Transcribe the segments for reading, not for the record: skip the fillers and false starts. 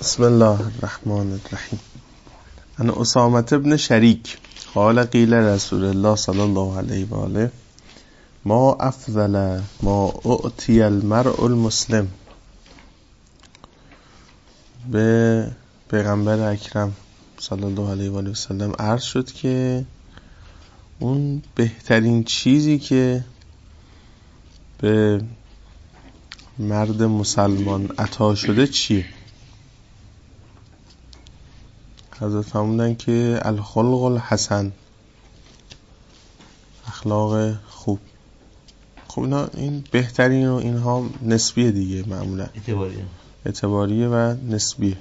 بسم الله الرحمن الرحیم. عن اسامة بن شریک قال قیل رسول الله صلی الله علیه و آله ما افضل ما اعطی المرء المسلم. به پیغمبر اکرم صلی الله علیه و آله و سلم عرض شد که اون بهترین چیزی که به مرد مسلمان عطا شده چیه؟ حضرت فرمودن که الخلق الحسن، اخلاق خوب. خب این بهترین و اینها نسبیه دیگه، معمولا اعتباریه و نسبیه،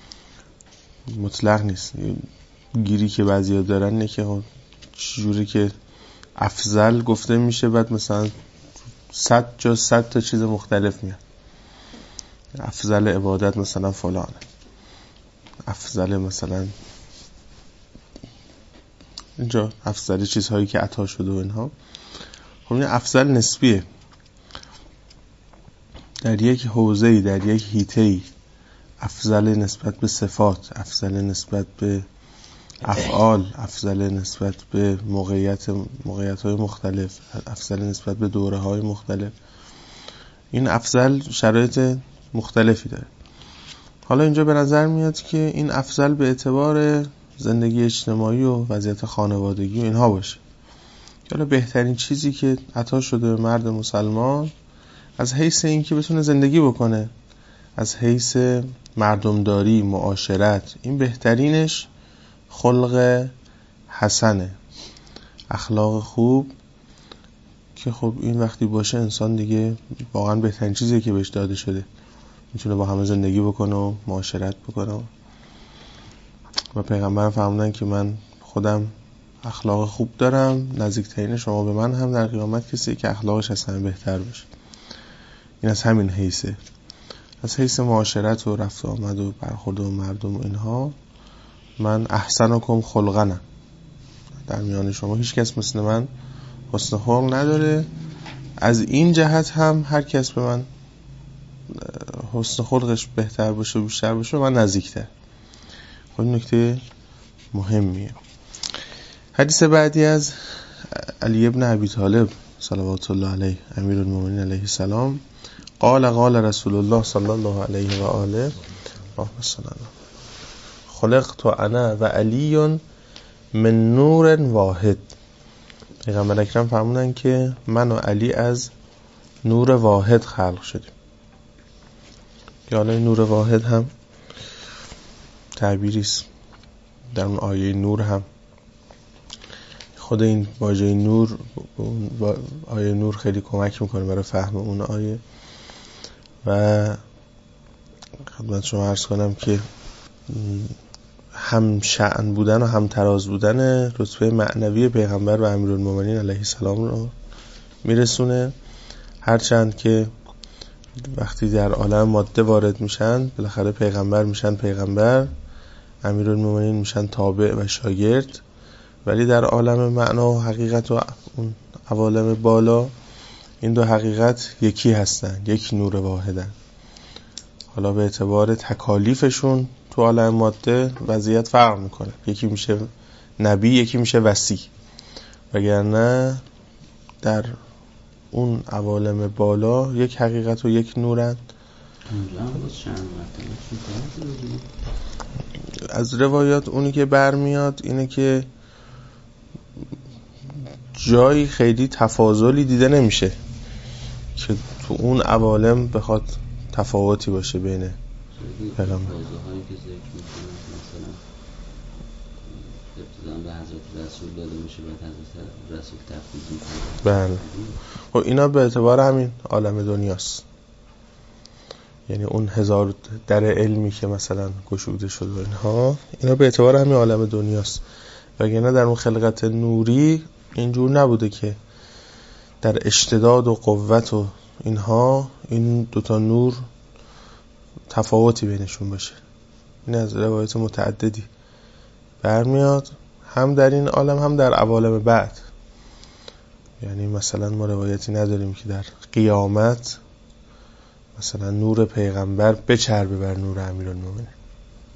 مطلق نیست. گیری که بعضیا دارن اینه که خب چجوری که افضل گفته میشه بعد مثلا 100 تا چیز مختلف میاد. افضل عبادت مثلا فلانه، افضل مثلا اینجا افضل چیزهایی که عطا شده و اینها. خب این افضل نسبیه، در یک حوزه‌ای، در یک حیطه‌ای افضل نسبت به صفات، افضل نسبت به افعال، افضل نسبت به موقعیت‌های مختلف، افضل نسبت به دوره‌های مختلف. این افضل شرایط مختلفی داره. حالا اینجا به نظر میاد که این افضل به اعتبار زندگی اجتماعی و وضعیت خانوادگی و اینها باشه. حالا بهترین چیزی که عطا شده به مرد مسلمان از حیث این که بتونه زندگی بکنه، از حیث مردمداری، معاشرت، این بهترینش خلق حسنه، اخلاق خوب، که خب این وقتی باشه انسان دیگه واقعا بهترین چیزیه که بهش داده شده، میتونه با همه زندگی بکنه و معاشرت بکنه. و پیغمبر فرمودن که من خودم اخلاق خوب دارم، نزدیکترین شما به من هم در قیامت کسی که اخلاقش از همه بهتر باشه. این از همین حیثه، از حیث معاشرت و رفت آمد و برخورد و مردم و اینها، من احسنکم خلقا، در میان شما هیچ کس مثل من حسن خلق نداره. از این جهت هم هر کس به من حسن خلقش بهتر باشه و بیشتر باشه من نزدیکتر. خب این نکته مهمیه. حدیث بعدی از علی ابن ابی طالب صلوات الله علیه امیر المؤمنین علیه السلام قال رسول الله صلی الله علیه و آله خلقت انا و علی من نور واحد. پیغمبر اکرم فرمودن که من و علی از نور واحد خلق شدیم. که حالا نور واحد هم تعبیریست. در اون آیه نور هم خود این واژه نور، آیه نور خیلی کمک میکنه برای فهم اون آیه. و خدمت شما عرض کنم که هم شأن بودن و هم تراز بودن رتبه معنوی پیغمبر و امیرالمومنین علیه السلام رو میرسونه. هرچند که وقتی در عالم ماده وارد میشن بالاخره پیغمبر میشن پیغمبر، امیرالمومنین میشن تابع و شاگرد، ولی در عالم معنا و حقیقت و اون عوالم بالا این دو حقیقت یکی هستن، یک نور واحدن. حالا به اعتبار تکالیفشون تو عالم ماده وضعیت فرق میکنه، یکی میشه نبی، یکی میشه وصی، وگرنه در اون عوالم بالا یک حقیقت و یک نورن. از روایات اونی که برمیاد اینه که جایی خیلی تفاضلی دیده نمیشه که تو اون عوالم بخواد تفاوتی باشه بین پیغمبر. به حضرت رسول داده میشه بعد حضرت رسول تفویض میکنه. بله. خب اینا به اعتبار همین عالم دنیاست، یعنی اون 1000 در علمی که مثلا گشوده شد و اینها، اینا به اعتبار همین عالم دنیاست. وگرنه در اون خلقت نوری اینجور نبوده که در اشتداد و قوت و اینها این دوتا نور تفاوتی بینشون باشه. این از روایت متعددی برمیاد، هم در این عالم هم در عوالم بعد. یعنی مثلا ما روایتی نداریم که در قیامت مثلا نور پیغمبر بچربه بر نور امیرالمومنین.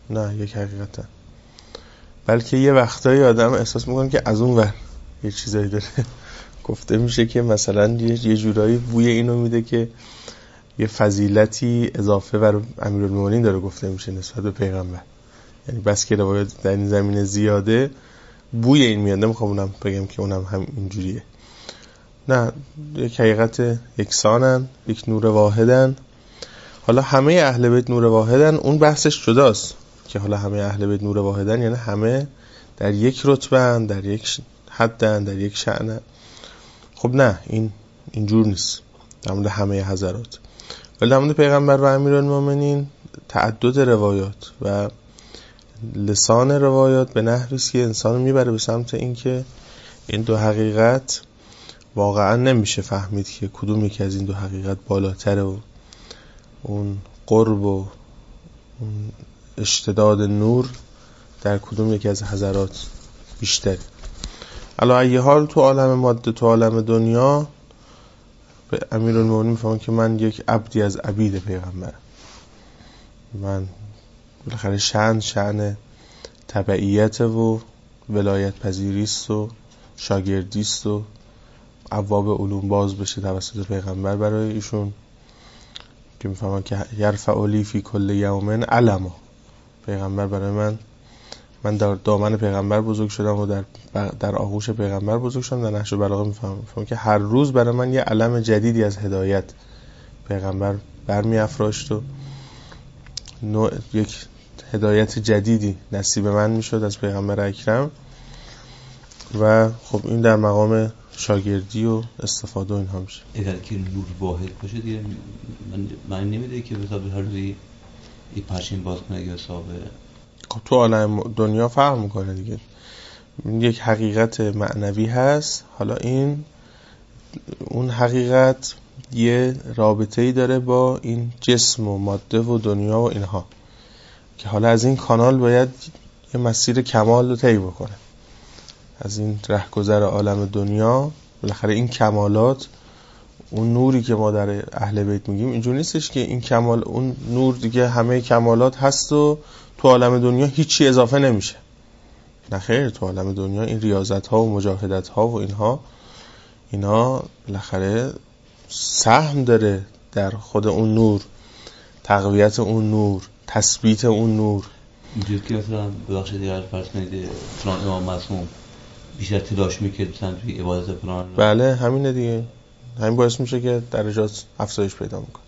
نه یک حقیقتن، بلکه یه وقتایی آدم احساس میکنه که از اون ور یه چیزایی داره گفته میشه که مثلا یه جورایی بوی اینو میده که یه فضیلتی اضافه بر امیرالمومنین داره گفته میشه نسبت به پیغمبر. یعنی بس که روایت در این زمینه زیاده، بوی این میاد. نمیخوام اونم بگم که اونم هم اینجوریه، نه، یک حقیقت یکسانن، یک نور واحدن. حالا همه اهل بیت نور واحدن، اون بحثش جداست که حالا همه اهل بیت نور واحدن یعنی همه در یک رتبه‌اند، در یک حدن، در یک شأنن. خب نه، این اینجور نیست در مورد همه حضرات. ولی در مورد پیغمبر و امیرالمومنین تعدد روایات و لسان روایات به نحوی است که انسان میبره به سمت این که این دو حقیقت واقعا نمیشه فهمید که کدوم یکی از این دو حقیقت بالاتره و اون قرب و اون اشتداد نور در کدوم یکی از حضرات بیشتره. علی ای حال تو عالم ماده، تو عالم دنیا، به امیرالمومنین میفهمن که من یک عبدی از عبید پیغمبرم. من بالاخره شأن تبعیت و ولایت پذیریست و شاگردیست و ابواب علوم باز بشه توسط پیغمبر برای ایشون، که میفهمن که یرفع لی فی کل یوم علما. پیغمبر برای من در دامن پیغمبر بزرگ شدم و در آغوش پیغمبر بزرگ شدم. در نهج البلاغه میفهمم که هر روز برای من یه علم جدیدی از هدایت پیغمبر برمی افراشت و یک هدایت جدیدی نصیب من میشد از پیغمبر اکرم. و خب این در مقام شاگردی و استفاده و اینها میشه. اگر که نور واحد باشه دیگه من نمیده که به حساب هر روزی یه پرچین باز کنه یا حساب. خب تو عالم دنیا فرق میکنه دیگه. یک حقیقت معنوی هست، حالا اون حقیقت یه رابطه‌ای داره با این جسم و ماده و دنیا و اینها، که حالا از این کانال باید یه مسیر کمال رو طی بکنه. از این رهگذر عالم دنیا بالاخره این کمالات، اون نوری که ما در اهل بیت میگیم اینجور نیستش که این کمال، اون نور دیگه همه کمالات هست و تو عالم دنیا هیچی اضافه نمیشه. نه خیر، تو عالم دنیا این ریاضت ها و مجاهدت ها و اینا بالاخره سهم داره در خود اون نور، تقویت اون نور، تثبیت اون نور. اینجور که مثلا ببخشید دیگر فرض کنید فلان امام معصوم بیشتر تلاش میکرد مثلا توی عبادت فلان، بله همینه دیگه، همین باعث میشه که درجات افزایش پیدا میکنه.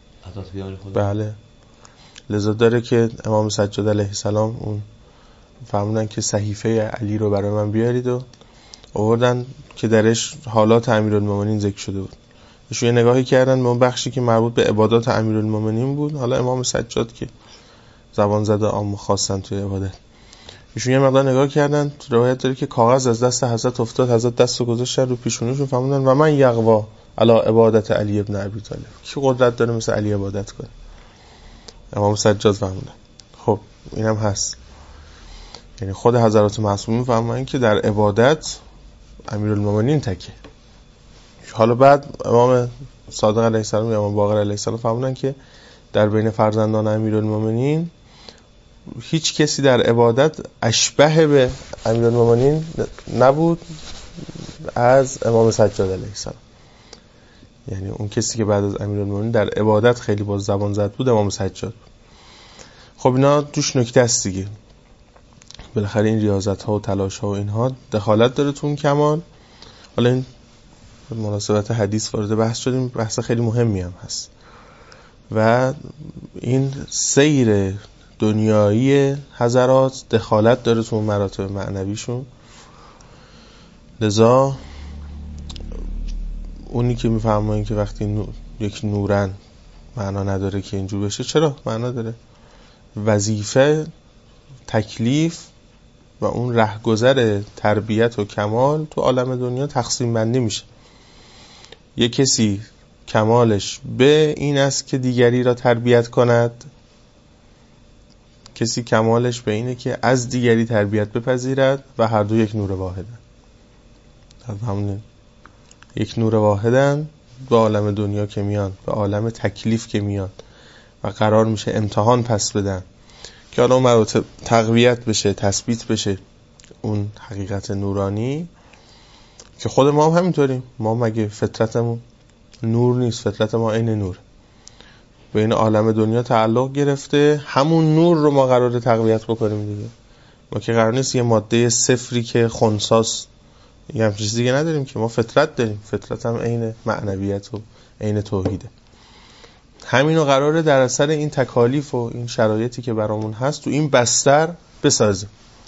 بله، لذا داره که امام سجاد علیه السلام اون فرمودن که صحیفه علی رو برای من بیارید و آوردن که درش حالات امیرالمومنین ذکر شده بود. ایشون یه نگاهی کردن به اون بخشی که مربوط به عبادات امیرالمومنین بود. حالا امام سجاد که زبان زده عام خواستن توی عبادت، ایشون یه مقدار نگاه کردن، روایت داره که کاغذ از دست حضرت افتاد، حضرت دستو گذاشتن رو پیشونیشون، فرمودن و من یقوا علی عبادت علی ابن ابی طالب، کی قدرت داره مثل علی عبادت کنه؟ امام سجاد فرمودن. خب اینم هست، یعنی خود حضرات معصومین فرمودن که در عبادت امیرالمومنین تکه. حالا بعد امام صادق علیه السلام یا امام باقر علیه السلام فرمودن که در بین فرزندان امیرالمومنین هیچ کسی در عبادت اشبه به امیرالمومنین نبود از امام سجاد علیه السلام. یعنی اون کسی که بعد از امیرالمومنین در عبادت خیلی باز زبان زد بود امام سجاد. خب اینا توش نکته است دیگه، بالاخره این ریاضت ها و تلاش ها و اینها دخالت داره تو اون کمال. حالا این مناسبت حدیث وارد بحث شدیم، بحث خیلی مهمی هم هست و این سیر دنیایی حضرات دخالت داره تو مراتب معنویشون. لذا اونی که میفهمه که وقتی یک نورن معنا نداره که اینجور بشه، چرا معنا داره؟ وظیفه، تکلیف و اون رهگذر تربیت و کمال تو عالم دنیا تقسیم بندی میشه. یک کسی کمالش به این است که دیگری را تربیت کند، کسی کمالش به اینه که از دیگری تربیت بپذیرد و هر دو یک نور واحدن. همون یک نور واحدن به عالم دنیا که میان، به عالم تکلیف که میان و قرار میشه امتحان پس بدن که حالا مراتب تقویت بشه، تثبیت بشه اون حقیقت نورانی، که خود ما هم همینطوریم. ما مگه فطرتمون نور نیست؟ فطرت ما عین نور، به این عالم دنیا تعلق گرفته، همون نور رو ما قراره تقویت بکنیم دیگه. ما که قرار نیست یه ماده صفری که خنثاست یه همچین چیزی دیگه نداریم که، ما فطرت داریم. فطرت هم عین معنویت و عین توحیده. همینو قراره در اثر این تکالیف و این شرایطی که برامون هست تو این بستر بسازیم،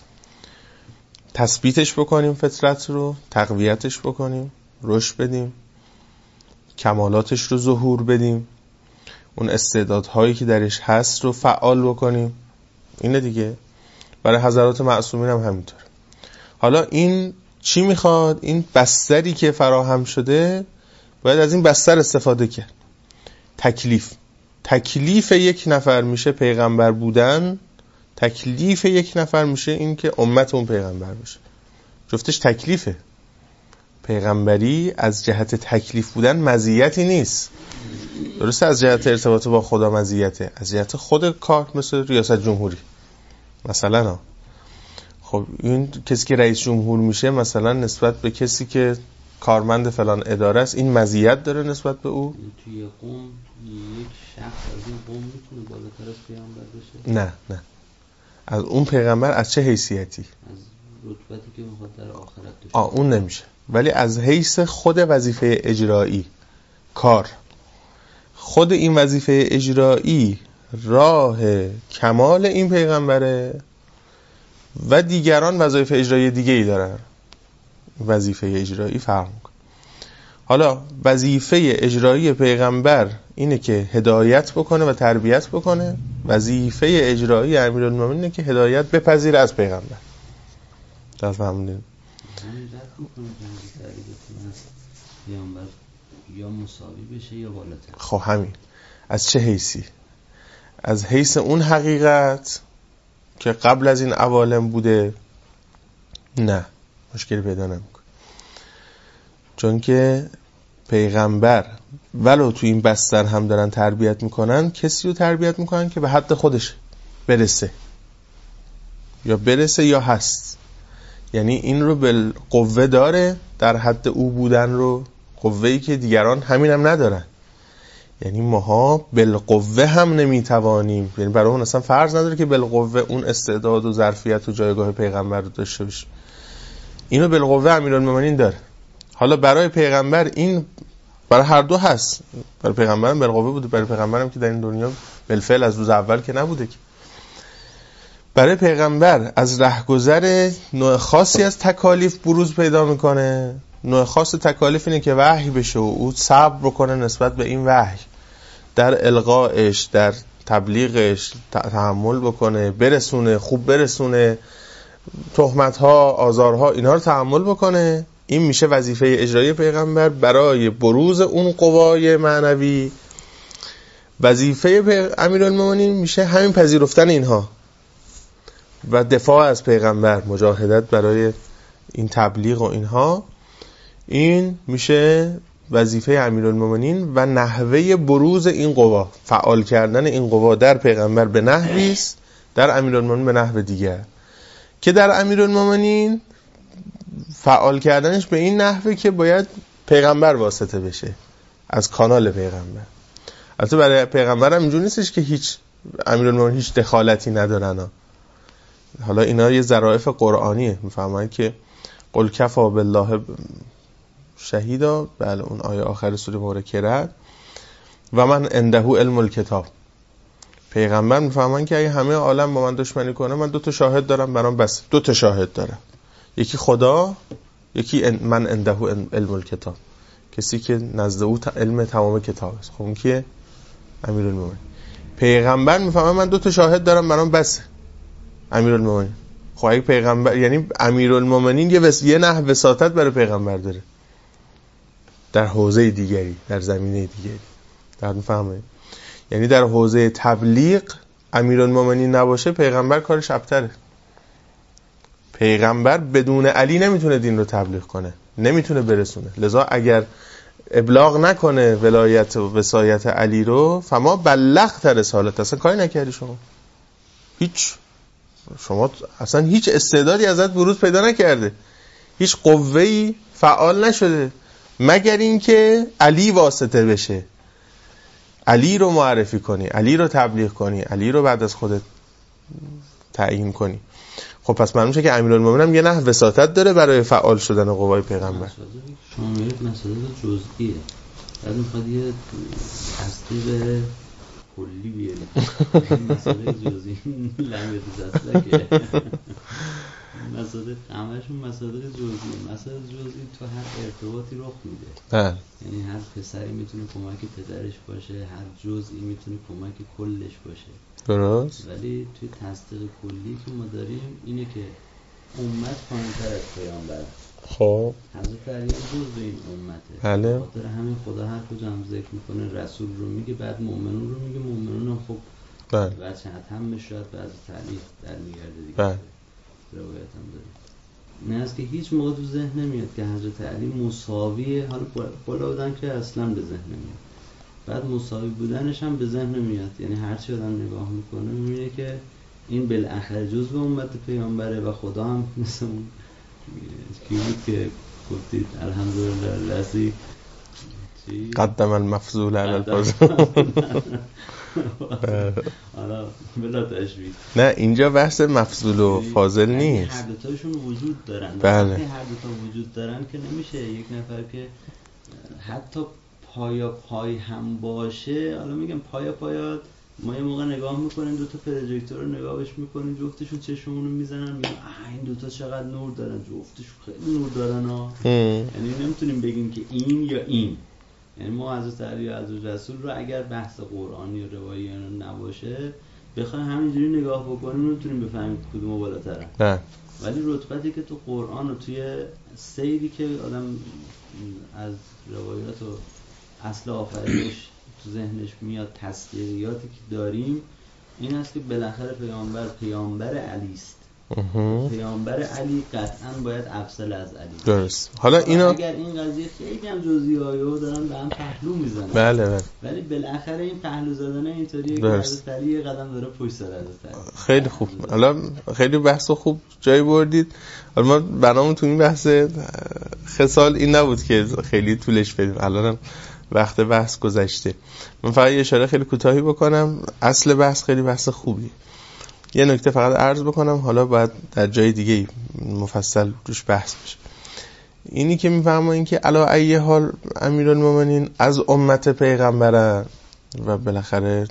تثبیتش بکنیم، فطرت رو تقویتش بکنیم، رشد بدیم، کمالاتش رو ظهور بدیم، اون استعدادهایی که درش هست رو فعال بکنیم. اینه دیگه. برای حضرات معصومین هم همینطور. حالا این چی میخواد؟ این بستری که فراهم شده باید از این بستر استفاده کرد. تکلیف یک نفر میشه پیغمبر بودن، تکلیف یک نفر میشه این که امت اون پیغمبر بشه. جفتش تکلیفه. پیغمبری از جهت تکلیف بودن مزیتی نیست. درسته از جهت ارتباط با خدا مزیته، از جهت خود کار مثل ریاست جمهوری مثلا. خب این کسی که رئیس جمهور میشه مثلا نسبت به کسی که کارمند فلان اداره است، این مزیت داره نسبت به او؟ توی قوم یک شخص از این قوم میتونه بالاتر از پیغمبر بشه؟ نه. از اون پیغمبر از چه حیثیتی؟ از رتبتی که میخواد در آخرت داشته. اون نمیشه. ولی از حیث خود وظیفه اجرایی، کار، خود این وظیفه اجرایی راه کمال این پیغمبره و دیگران وظایف اجرایی دیگه ای دارن. وظیفه اجرایی فرق میکنه. حالا وظیفه اجرایی پیغمبر اینه که هدایت بکنه و تربیت بکنه. وظیفه اجرایی امیرالمومنین اینه که هدایت بپذیره از پیغمبر. در فهمیدین؟ پیغمبر یا مساوی بشه یا بالاتر. خب همین. از چه حیثی؟ از حیث اون حقیقت که قبل از این عوالم بوده؟ نه، مشکلی پیدا نمیکنه. چون که پیغمبر ولو تو این بستر هم دارن تربیت میکنن، کسی رو تربیت میکنن که به حد خودش برسه یا هست. یعنی این رو بالقوه داره، در حد او بودن رو، قوه‌ای که دیگران همین هم ندارن. یعنی ماها بالقوه هم نمیتوانیم، یعنی برای اون اصلا فرض نداره که بالقوه اون استعداد و ظرفیت و جایگاه پیغمبر رو داشته باشه. اینو بالقوه امیرالمومنین داره. حالا برای پیغمبر این برای هر دو هست. برای پیغمبرم بالقوه بوده، برای پیغمبرم که در این دنیا بالفعل از روز اول که نبوده که. برای پیغمبر از رهگذر نوع خاصی از تکالیف بروز پیدا میکنه. نوع خاص تکالیف اینه که وحی بشه و او صبر بکنه نسبت به این وحی، در القائش، در تبلیغش تحمل بکنه، برسونه، خوب برسونه، تهمت‌ها، آزارها، اینها رو تحمل بکنه. این میشه وظیفه اجرایی پیغمبر برای بروز اون قوای معنوی. وظیفه امیرالمومنین میشه همین پذیرفتن اینها و دفاع از پیغمبر، مجاهدت برای این تبلیغ و اینها. این میشه وظیفه امیرالمومنین و نحوه بروز این قوا، فعال کردن این قوا در پیغمبر به نحوی است، در امیرالمومنین به نحو دیگر، که در امیرالمومنین فعال کردنش به این نحوه که باید پیغمبر واسطه بشه از کانال پیغمبر. البته برای پیغمبر هم اینجوری نیستش که هیچ امیرالمومنین هیچ دخالتی ندارن. حالا اینا یه ظرافت قرآنیه. میفهمن که قل کفا بالله شهیدا، بله اون آیه آخر سوره مورکه، و من عنده علم الکتاب. پیغمبر میفهمن که اگه همه عالم با من دشمنی کنه، من 2 تا شاهد دارم، برام بس. 2 تا شاهد دارم، یکی خدا، یکی من عنده علم الکتاب، کسی که نزد او علم تمام کتاب است. خب اون کیه؟ امیرالمومنین. پیغمبر میفهمه من 2 تا شاهد دارم، برام بس. امیرالمومنین. خب اگه پیغمبر، یعنی امیرالمومنین یه نحو وساطت برای پیغمبر داره در حوزه دیگری، در زمینه دیگری. در میفهمه؟ یعنی در حوزه تبلیغ امیرالمومنین نباشه، پیغمبر کارش ابتره. پیغمبر بدون علی نمیتونه دین رو تبلیغ کنه، نمیتونه برسونه. لذا اگر ابلاغ نکنه ولایت و وصایت علی رو، فما بلغت رسالت، اصلا کاری نکردی شما. شما اصلا هیچ استعدادی ازت بروز پیدا نکرده، هیچ قوه‌ای فعال نشده، مگر اینکه علی واسطه بشه، علی رو معرفی کنی، علی رو تبلیغ کنی، علی رو بعد از خودت تعیین کنی. خب پس معلوم میشه که امیرالمومنین هم یه نحو وساطت داره برای فعال شدن قوای پیغمبر. شما میرید مسئله جزئیه، بعد میخواد یه تصدیق کلی بیارید. مسئله جزئی لنگه دستلکه، مسئله همشون مسئله جزئی. مسئله جزئی تو هر ارتباطی رخ میده. یعنی هر پسری میتونه کمک پدرش باشه، هر جزئی میتونه کمک کلش باشه. درست. ولی توی تصدیق کلی که ما داریم اینه که امت پایین‌تر از پیامبر. خب حضرت علی جزء این امته. بله. خاطر همین خدا هر کجا هم ذکر میکنه رسول رو میگه، بعد مؤمنون رو میگه. مؤمنون هم خب بله. بچه هم شاید به حضرت علی در میگرده دیگه. بله. روایت هم داریم. نه از که هیچ موقع تو ذهن نمیاد که حضرت علی مساویه، حالا بالا بودن که اصلا به ذهن نمیاد، بعد مساوی بودنش هم به ذهن نمیاد. یعنی هر چی آدم نگاه میکنه میبینه که این بالاخره جزء امت پیامبره و خدا هم مثل اون کی بود که گفتید الحمدلله الذی قدم المفضول علی الفاضل. حالا بلا تشبیه، نه اینجا بحث مفضول و فاضل نیست، هر دوتاشون وجود دارن. بله. هر دوتا وجود دارن که نمیشه یک نفر که حتی پای هم باشه. حالا میگم پایا ما یه موقع نگاه میکنیم دوتا پروژکتور رو نگاهش میکنیم، جفتشون چشمونو میزنن، میگم این دوتا چقدر نور دارن، جفتشون خیلی نور دارن ها. یعنی نمیتونیم بگیم که این یا این. یعنی ما حضرت علی و حضرت رسول رو اگر بحث قرآنی و روایی نباشه بخوایم همینجوری نگاه بکنیم میتونیم بفهمیم کدوم بالاتره. نه. ولی رتبتی که تو قرآن و توی سیری که آدم از روایات و اصل آفرینش تو ذهنش میاد، تصدیقیاتی که داریم این است که بالاخره پیامبر علی است. پیامبر علی قطعاً باید افضل از علی. درست. حالا اینا اگر این قضیه خیلی هم جزئی‌هایو دارن به هم پهلو میزنن. بله. ولی بالاخره این پهلو زدن اینطوریه که حضرت علی یه قدم داره پشت سر حضرت علی. خیلی خوب. حالا خیلی بحث خوب جای بردید. حالا ما برنامه تو این بحث خصال این نبود که خیلی طولش بدیم. الانم وقت بحث گذشته. من فقط یه اشاره خیلی کوتاهی بکنم. اصل بحث خیلی بحث خوبی. یه نکته فقط عرض بکنم، حالا باید در جای دیگه مفصل روش بحث بشه. اینی که میفهمم این که علی ای حال امیرالمومنین از امت پیغمبرن و بالاخره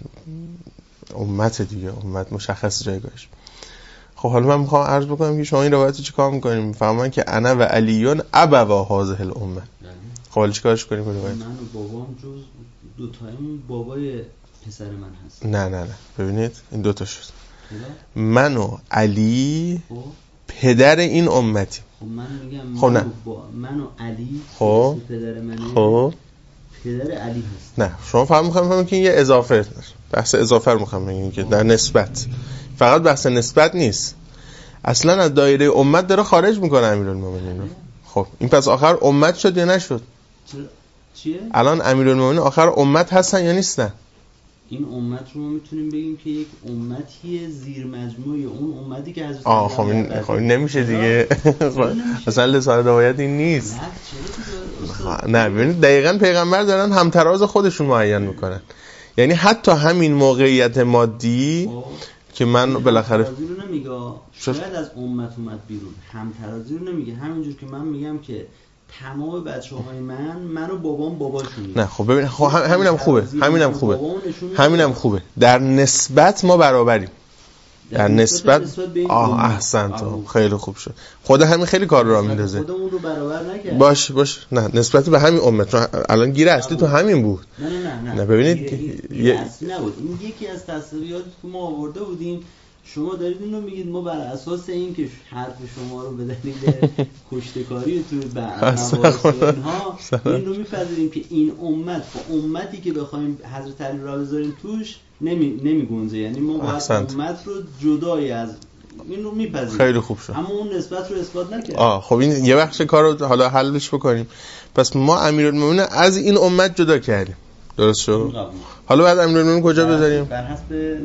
امت دیگه، امت مشخص جایگاهش. خب حالا من میخوام عرض بکنم که شما این روایت چی کار میکنیم؟ میفهمن که انا و علیون ابوا هذه الامه. خب حالا چیکارش کنیم روایت؟ من و بابام جز دو تایمون بابای پسر من هست. نه ببینید این دو تا شد. من و علی پدر این امتی. خب من میگم خب من و علی خب پدر منه. خب پدر علی هست. نه شما فهمیدید که این یه اضافه، بحث اضافه رو میخوام بگم که در نسبت، فقط بحث نسبت نیست، اصلا از دایره امت داره خارج میکنه امیرالمومنین. خب این پس آخر امت شد یا نشد؟ چیه؟ الان امیرالمومنین آخر امت هستن یا نیستن؟ این امت رو ما میتونیم بگیم که یک امتیه زیر مجموعه اون امتی که حضرت خب نمیشه دیگه. اصلا لسان روایت این نیست. نه ببینید دقیقاً پیغمبر دارن همتراز خودشون معین میکنن. یعنی حتی همین موقعیت مادی که من بالاخره همترازی رو نمیگه، شاید از امت اومد بیرون، همترازی رو نمیگه، همینجور که من میگم که تمام بچه‌های من و بابام باباشون. نه خب ببین خب همینم خوبه در نسبت ما برابریم، در نسبت احسنت خیلی خوب شد. خدا همین خیلی کار رو میندازه، خودمون رو برابر نکرد. باش نه نسبت به همین امت الان گیر اصلی تو همین بود. نه ببینید گیر اصلی نبود، این یکی از تصویراتی که ما آورده بودیم. شما دارید این رو میگید ما بر اساس این که حرف شما رو به دلیل کشتکاری توی مباحث اینها این رو میپذیریم که این امت با امتی که بخوایم حضرت علی را بذاریم توش نمیگنجه. یعنی ما باید امت رو جدای از این رو میپذیریم. خیلی خوب شد. اما اون نسبت رو اثبات نکرد. خب این یه بخش کار رو حالا حلش بکنیم. پس ما امیرالمومنین از این امت جدا کردیم. درست شد. حالا بعد امیرالمومنین کجا بذاریم؟ بر حسب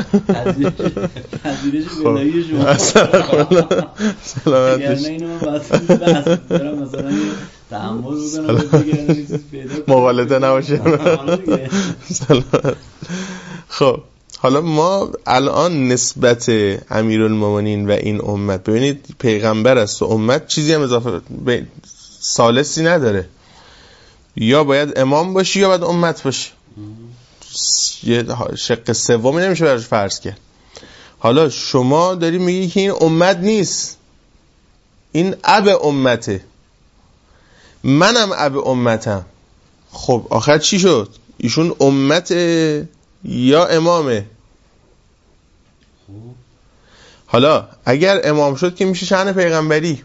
پذیرش ولایی شما. سلامت یعنی اینو من بحث دارم مثلا تحمل بکنم دیگه چیز پیدا کنم مغالطه نباشه. سلامت. خب حالا ما الان نسبت امیرالمومنین و این امت، ببینید پیغمبر است و امت چیزی هم اضافه ثالثی نداره، یا باید امام باشی یا باید امت باشی، یه شق سومی نمیشه براش فرض کرد. حالا شما داری میگی که این امت نیست، این اب امته، منم اب امتم. خب آخر چی شد؟ ایشون امت یا امامه؟ حالا اگر امام شد که میشه شأن پیغمبری،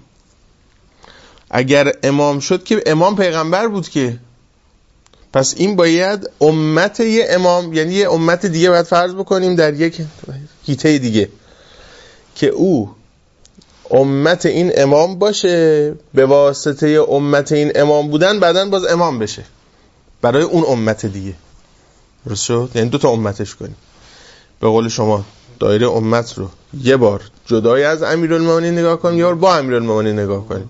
اگر امام شد که امام پیغمبر بود که، پس این باید امت یه امام، یعنی یه امت دیگه باید فرض بکنیم در یک حیطه دیگه که او امت این امام باشه، به واسطه امت این امام بودن بعدن باز امام بشه برای اون امت دیگه. درست شد؟ یعنی دوتا امتش کنیم. به قول شما دایره امت رو یه بار جدای از امیرالمومنین نگاه کنیم، یه بار با امیرالمومنین نگاه کنیم.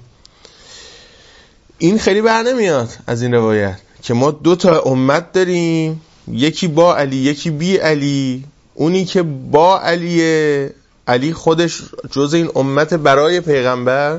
این خیلی بر نمیاد از این روایت که ما دوتا امت داریم، یکی با علی یکی بی علی. اونی که با علی خودش جز این امت برای پیغمبر،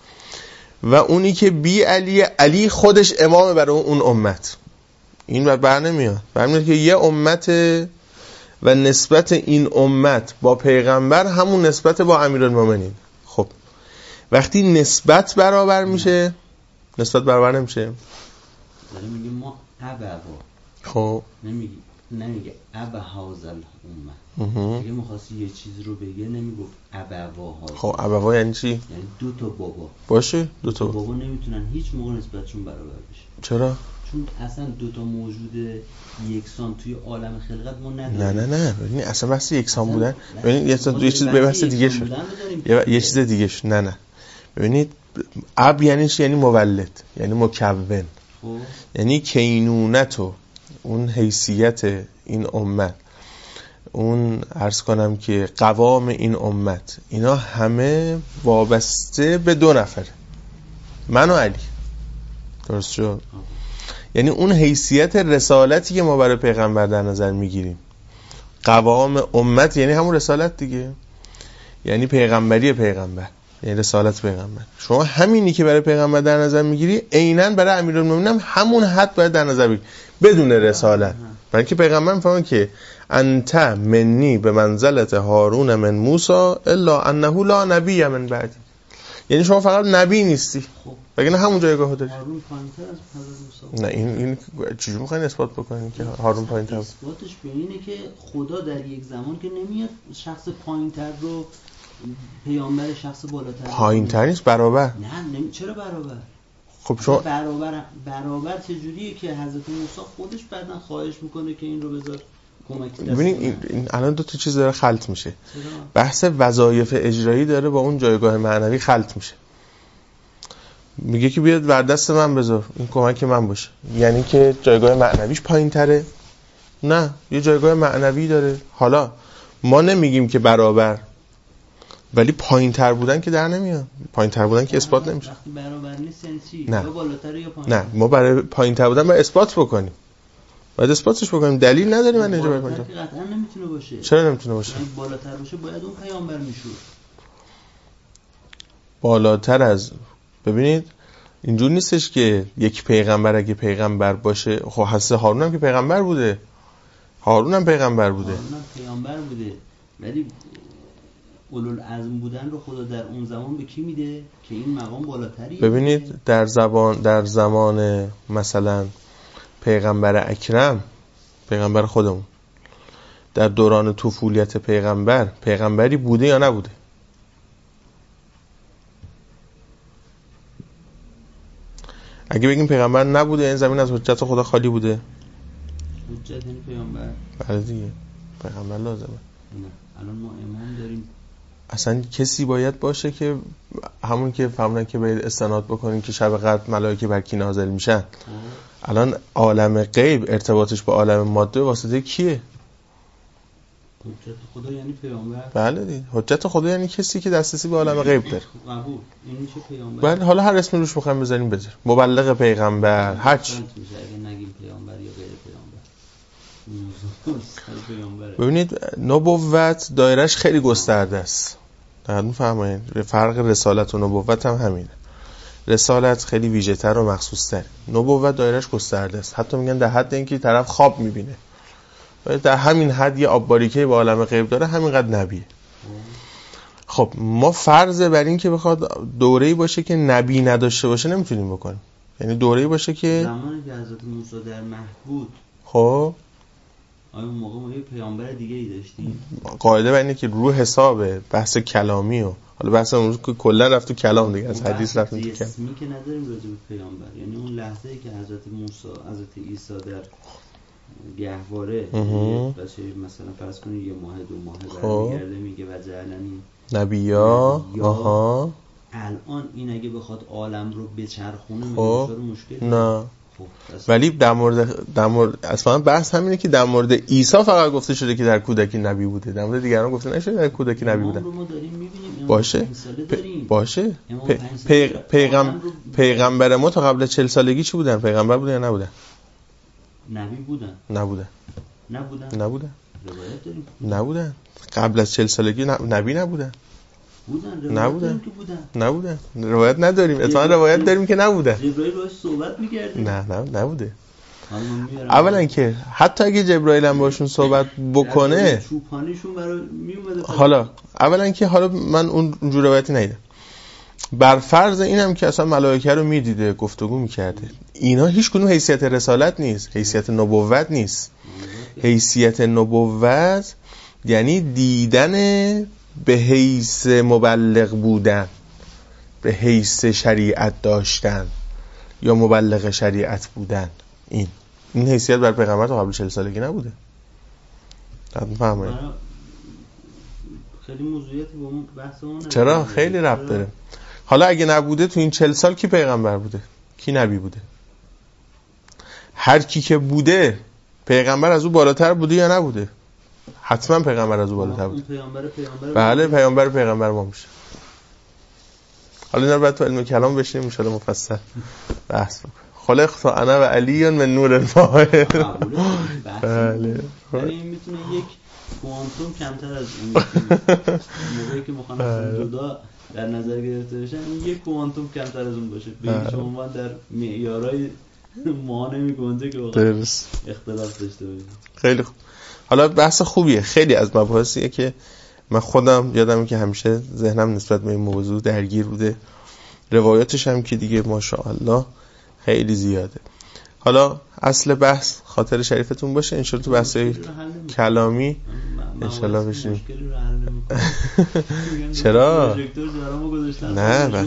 و اونی که بی علی خودش امام برای اون امت. این بر نمیاد که یه امت و نسبت این امت با پیغمبر همون نسبت با امیرالمومنین. خب وقتی نسبت برابر میشه، نسبت برابر نمیشه. داره میگه ما ابوا. خب نمیگه ابا هازل امه. اگه می‌خواستی یه چیز رو بگه نمیگفت ابوا هازل. خب ابوا یعنی چی؟ یعنی دو تا بابا باشه. دو تا بابا نمیتونن هیچ موقع نسبتشون برابر بشه. چرا؟ چون اصلا دو تا موجود یکسان توی عالم خلقت ما نداریم. نه ببین اصلا بحث یکسان بودن، ببین یه چیز به بحث دیگه شد، یه چیز دیگه شد. نه ببینید اب یعنی چی؟ یعنی مولد، یعنی مکون، یعنی کینونت و اون حیثیت این امت، اون عرض کنم که قوام این امت، اینا همه وابسته به دو نفره، من و علی. درست شد؟ یعنی اون حیثیت رسالتی که ما برای پیغمبر در نظر میگیریم، قوام امت یعنی همون رسالت دیگه، یعنی پیغمبری پیغمبر، یعنی رسالت پیغمبر. شما همینی که برای پیغمبر در نظر میگیری عیناً برای امیرالمومنین هم همون حد باید در نظر بگیری بدون رسالت. برای اینکه پیغمبر میفهمه که انت منی به منزلت هارون من موسی الا انه لا نبی من بعدی، یعنی شما فقط نبی نیستی، وگرنه همون جایگاه داری. هارون پایین‌تر از حضرت موسی. نه این چجوری میخواین اثبات بکنین که هارون پایین‌تر؟ اثباتش به اینه که خدا در یک زمان که نمیاد شخص پایین‌تر رو پیامبر شخص بالاتر پایین‌تر نیست، برابر. نه چرا برابر؟ خب شما برابر چجوریه که حضرت موسی خودش بعدن خواهش میکنه که این رو بذار کمکی دست. ببینید این الان دو تا چیز داره خلط میشه. بحث وظایف اجرایی داره با اون جایگاه معنوی خلط میشه. میگه که بیاد بر دست من بذار این کمک من باشه، یعنی که جایگاه معنویش پایین‌تره؟ نه، یه جایگاه معنوی داره. حالا ما نمیگیم که برابر، ولی پایین‌تر بودن که در نمیاد. پایین‌تر بودن که اثبات نمیشه. وقتی برابر نیست یعنی چی؟ نه. یا بالاتر یا پایین‌تر. نه، ما برای پایین‌تر بودن باید اثبات بکنیم. باید اثباتش بکنیم. دلیل نداریم من اینجا بالاتر که قطعا نمیتونه باشه. چرا نمیتونه باشه؟ بالاتر باشه باید اون پیامبر میشد. بالاتر از ببینید اینجور نیستش که یک پیغمبر اگه پیغمبر باشه، خب حضرت هارون هم که پیغمبر بوده، هارون هم پیغمبر بوده، ولی اولوالعزم بودن رو خدا در اون زمان به کی میده که این مقام بالاتریه؟ ببینید در زمان مثلا پیغمبر اکرم، پیغمبر خودمون، در دوران طفولیت پیغمبری بوده یا نبوده؟ اگه بگیم پیغمبر نبوده این زمین از حجت خدا خالی بوده؟ حجت یعنی پیغمبر. بله دیگه، پیغمبر لازمه. نه الان ما امام داریم. اصلا کسی باید باشه که همون که فهمونن که باید استناد بکنین که شب قدر ملائکه بر کی نازل میشن، الان عالم غیب ارتباطش با عالم ماده واسطه کیه؟ حجت خدا یعنی پیامبر. بله دیگه، حجت خدا یعنی کسی که دسترسی به عالم غیب داره. قبول. این میشه پیامبر. بله، حالا هر اسمی روش میخوایم بذاریم بذار، مبلغ پیغمبر، هر چی. اگه نگیم پیامبر یا غیر پیامبر. ببینید نبوت دایرش خیلی گسترده است. دقیقاً میفهمین فرق رسالت و نبوت هم همینه. رسالت خیلی ویژه‌تر و مخصوص‌تر، نبوت دایرش گسترده است. حتی میگن در حد اینکه طرف خواب میبینه، در همین حد یه آب باریکه به عالم غیب داره، همینقدر نبیه. خب ما فرض بر این که بخواد دوره‌ای باشه که نبی نداشته باشه نمیتونیم بکنیم. یعنی دوره‌ای باشه که زمانی که حضرت موسی در مهد بود، خب آیا اون موقع ما یه پیامبر دیگه ای داشتیم؟ قاعده بر اینه که رو حساب بحث کلامی و حالا بحث امروز که کلا رفت تو کلام دیگه، از حدیث رفت تو کلام. جسمی که نداریم راجع به پیامبر، یعنی اون لحظه‌ای که حضرت موسی، حضرت عیسی در گهواره بچه مثلا فرض کنید یه ماه دو ماه برمیگرده میگه و جعلنی نبیا. آها، الان این اگه بخواد عالم رو بچرخونه میشه مشکل نه. ولی در مورد اصلا بحث همینه که در مورد عیسی فقط گفته شده که در کودکی نبی بوده، در مورد دیگران گفته نشده در کودکی نبی بوده. باشه باشه. پیغمبر ما تا قبل 40 سالگی چی بودن؟ پیغمبر بودن یا نبودن؟ نبی بودن. نبودن. روایت داریم. نبودن. قبل از 40 سالگی نبی نبودن. نبودن. روایت نداریم. اتفاقا روایت داریم که نبودن. جبرائیل باهاش صحبت می‌کرد. نبوده. اولا که حتی اگه جبرائیل هم باشون صحبت بکنه چوپانیشون برای میومده. حالا اولا که من اونجور روایتی ندیدم. بر فرض اینم که اصلا ملائکه رو میدیده، گفتگو میکرده، اینا هیچ کدوم حیثیت رسالت نیست، حیثیت نبوت نیست. حیثیت نبوت یعنی دیدن به حیث مبلغ بودن، به حیث شریعت داشتن یا مبلغ شریعت بودن. این حیثیت بر پیغمبر تا قبل 40 سالگی نبوده. فهمید؟ خیلی موضوعیتی با اون بحثمون. چرا؟ خیلی ربط داره. حالا اگه نبوده تو این 40 سال کی پیغمبر بوده؟ کی نبی بوده؟ هر کی که بوده پیغمبر از او بالاتر بوده یا نبوده؟ حتما پیغمبر از او بالاتر بوده. بله، پیغمبر ما میشه. حالا اینا رو باید تو علم کلام بشینیم ان شاء الله مفصل بحث بکنیم. خلقت انا و علی من نور الماء. بله. یعنی میتونه یک کوانتوم کمتر از اون موقعی که مخالف جدا در نظر گرفته بشه، یک کوانتوم کمتر از اون باشه. به شما در معیارهای ما نمیگنجه که واقعا اختلاف داشته باشه. خیلی خوب. حالا بحث خوبیه. خیلی از مباحثیه که من خودم یادمه که همیشه ذهنم نسبت به این موضوع درگیر بوده. روایاتش هم که دیگه ماشاءالله خیلی زیاده. حالا اصل بحث خاطر شریفتون باشه، انشالله تو بحثای کلامی انشالله بشیم. چرا؟ نه بس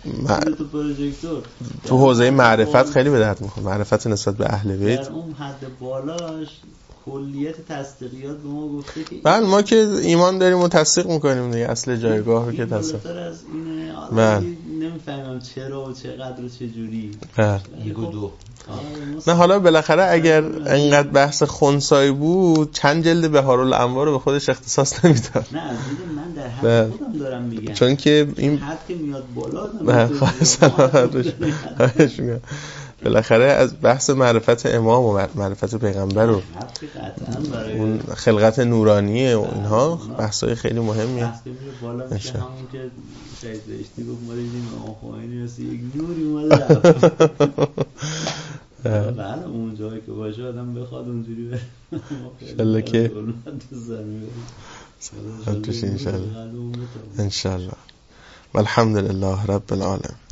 تو حوزه معرفت خیلی به درد میخوره. معرفت نسبت به اهل بیت در اون حد بالاش کلیت تصدیقیات به ما گفته که بله ما که ایمان داریم و تصدیق میکنیم دیگه، اصل جایگاه رو که تصدیق نمیفهمم چرا و چقدر و چه جوری. نه حالا بالاخره اگر انقدر بحث خنثی بود چند جلد بهارالانوار رو به خودش اختصاص نمیداد. نه عزیزم من در حد خودم دارم میگم، چون که این حد که میاد بالا بالاخره از بحث معرفت امام و معرفت پیغمبر و اون خلقت نورانیه و اینها بحثای خیلی مهمیه. همون که شهید بهشتی گفت ما دیدیم آخوانی هستی یک نوری اومده بله اون جایی که باشه آدم بخواد اونجوری بره انشالله که انشالله والحمد لله رب العالمین.